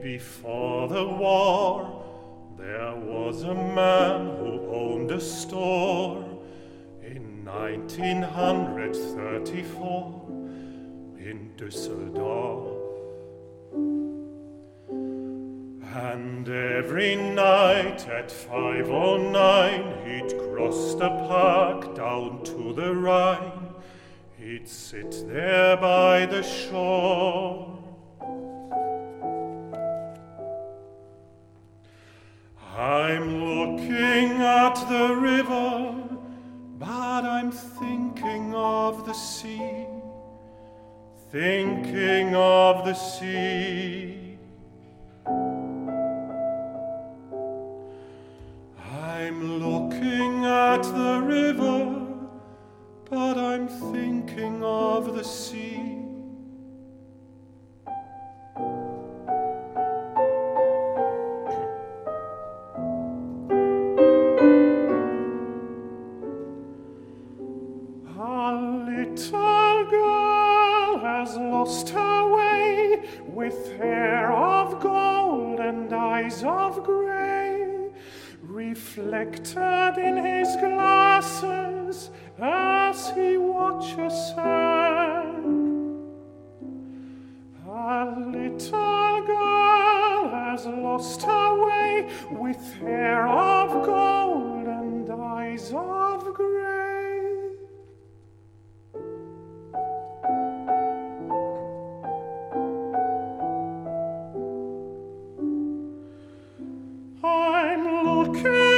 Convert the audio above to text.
Before the war, there was a man who owned a store in 1934 in Düsseldorf. And every night at 5:09 he'd cross the park down to the Rhine. He'd sit there by the shore. I'm looking at the river, but I'm thinking of the sea, thinking of the sea. I'm looking at the river, but I'm thinking of the sea. A little girl has lost her way, with hair of gold and eyes of grey, reflected in his glasses as he watches her. A little girl has lost her way, with hair of gold and eyes of grey. I'm looking